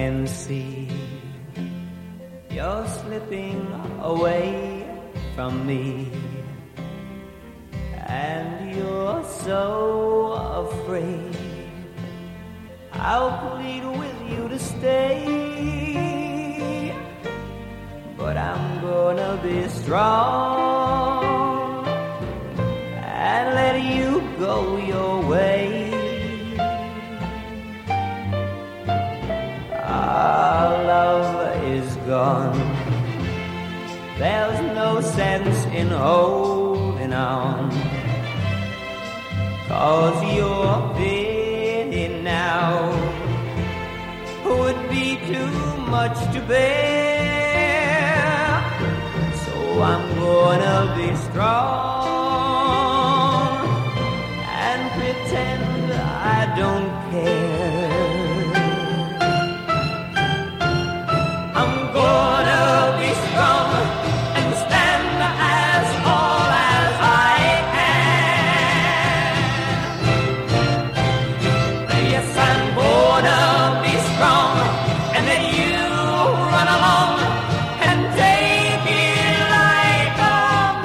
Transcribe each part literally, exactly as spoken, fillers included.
can see you're slipping away from me, and you're so afraid. I'll plead with you to stay, but I'm gonna be strong and let you go your way. Our love is gone. There's no sense in holding on, 'cause your pity now would be too much to bear. So I'm gonna be strong and pretend I don't care. I'm gonna be strong and stand as tall as I can. Yes, I'm gonna be strong and then you run along and take it like a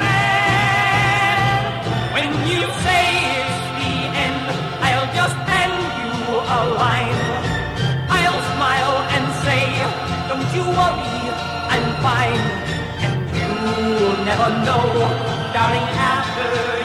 man. When you say it's the end, I'll just hand you a line. I'll smile and say, don't you worry, I'm fine. And you'll never know, darling, after